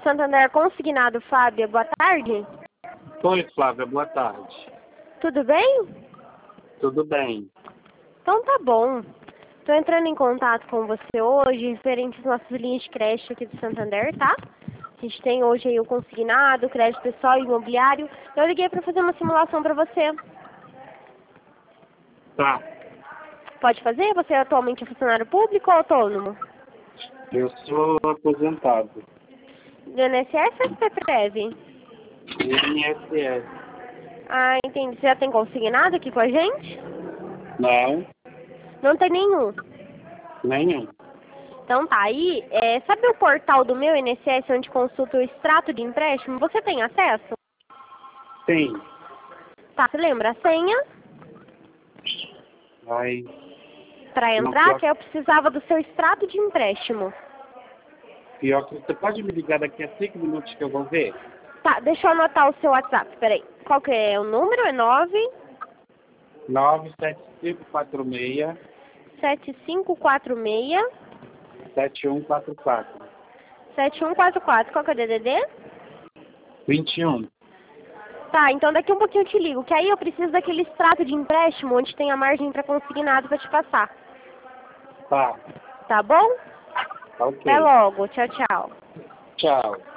Santander Consignado, Fábia, boa tarde. Oi, Flávia, boa tarde. Tudo bem? Tudo bem? Então tá bom. Estou entrando em contato com você hoje, referente às nossas linhas de crédito aqui do Santander, tá? A gente tem hoje aí o consignado, crédito pessoal e imobiliário. Eu liguei para fazer uma simulação para você. Tá. Pode fazer? Você é atualmente funcionário público ou autônomo? Eu sou aposentado. Do INSS ou CPF? INSS. Ah, entendi. Você já tem consignado aqui com a gente? Não, Não tem nenhum. nenhum. Então tá, aí, sabe o portal do meu INSS onde consulta o extrato de empréstimo? Você tem acesso? Tem. Tá, você lembra a senha? Vai. Para Não, entrar, que eu precisava do seu extrato de empréstimo. pior que você pode me ligar daqui a 5 minutos que eu vou ver? Tá, deixa eu anotar o seu WhatsApp, peraí. Qual que é o número? É 97546 97546 7144. 7144. Qual que é o DDD? 21. Tá, então daqui um pouquinho eu te ligo, que aí eu preciso daquele extrato de empréstimo onde tem a margem para consignado para te passar. Tá. Tá bom? Ok. Até logo. Tchau, tchau. Tchau.